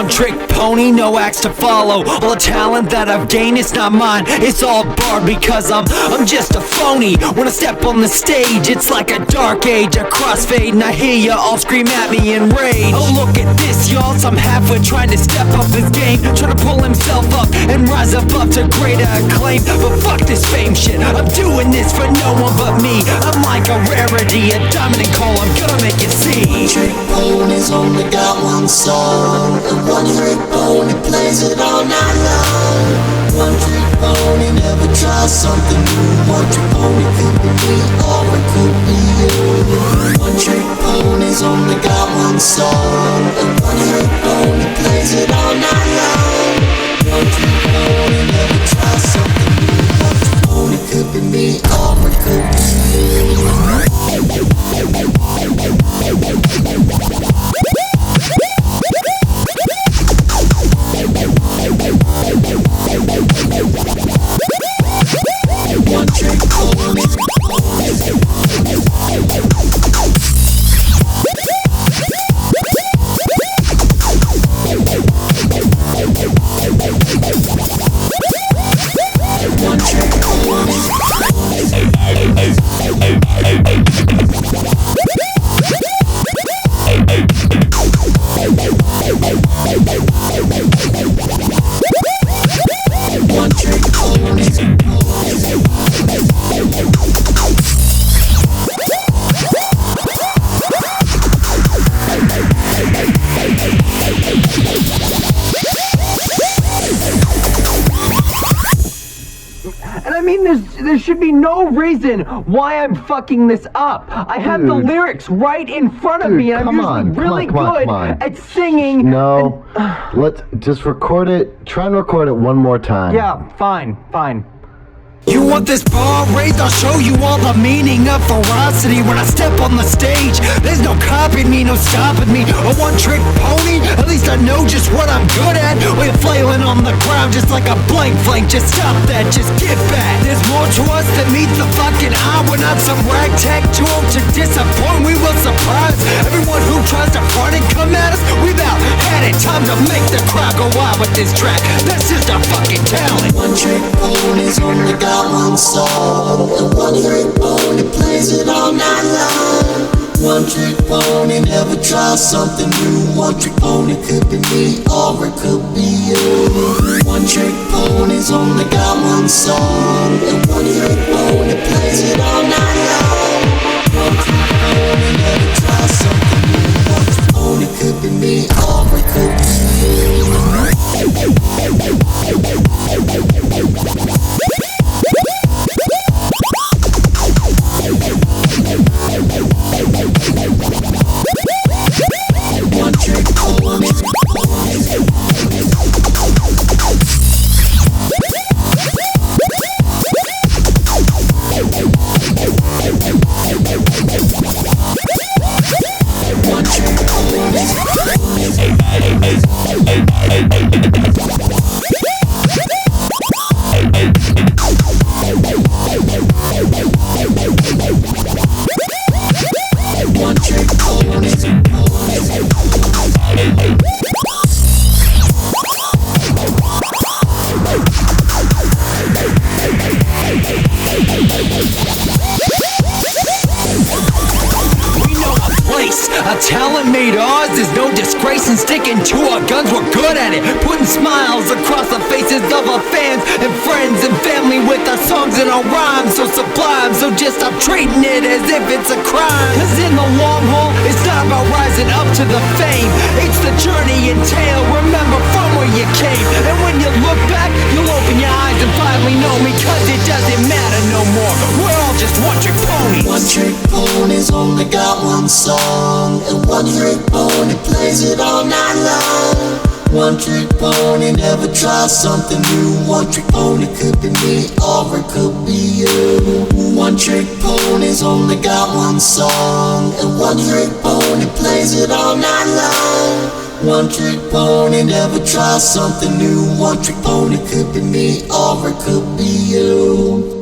one-trick pony, no acts to follow. All the talent that I've gained, it's not mine, it's all barred because I'm just a phony. When I step on the stage, it's like a dark age, a crossfade, and I hear ya all scream at me in rage. Oh, look at this, y'all, so I'm halfway trying to step up this game, trying to pull himself up and rise above to greater acclaim. But fuck this fame shit, I'm doing this for no one but me. I'm like a rarity, a diamond in coal, I'm gonna make it see. One-trick ponies only got one song, and one-trick pony plays it all night long. One-trick pony never tries something new. One-trick pony could be me or it could be you. One-trick ponies only got one song, and one-trick pony plays it all night long. One-trick pony never tries something new. One-trick pony could be me or it could be you. One-trick pony. And I mean, there should be no reason why I'm fucking this up. I have the lyrics right in front of me, and I'm usually really good at singing. No, let's just record it. Try and record it one more time. Yeah, fine. You want this bar raised? I'll show you all the meaning of ferocity when I step on the stage. There's no copying me, no stopping me. A one-trick pony? At least I know just what I'm good at. We're flailing on the ground just like a blank flank. Just stop that, just get back. There's more to us than meets the fucking eye. We're not some ragtag tool to disappoint. We will surprise everyone who tries to front and come at us. We've out had it. Time to make the crowd go wild with this track. That's just our fucking talent. One-trick ponies only got one song, and one-trick pony plays it all night long. One-trick pony never tries something new. One-trick pony could be me or it could be you. One-trick ponies only got one song, and one-trick pony plays it all night long. One-trick pony never tries something new. One-trick pony could be me or it could be you. One-trick pony. A talent made ours, there's no disgrace in sticking to our guns, we're good at it. Putting smiles across the faces of our fans and friends and family with our songs and our rhymes so sublime. So just stop treating it as if it's a crime. Cause in the long haul, it's not about rising up to the fame. It's the journey entailed, remember from where you came. And when you look back, you'll open your eyes and finally know me. Cause it doesn't matter no more, we're all just one-trick ponies. One-trick ponies only got one song, and one-trick pony plays it all night long. One-trick pony never tries something new. One-trick pony could be me or it could be you. One-trick ponies only got one song, and one-trick pony plays it all night long. One-trick pony never tries something new. One-trick pony could be me or it could be you.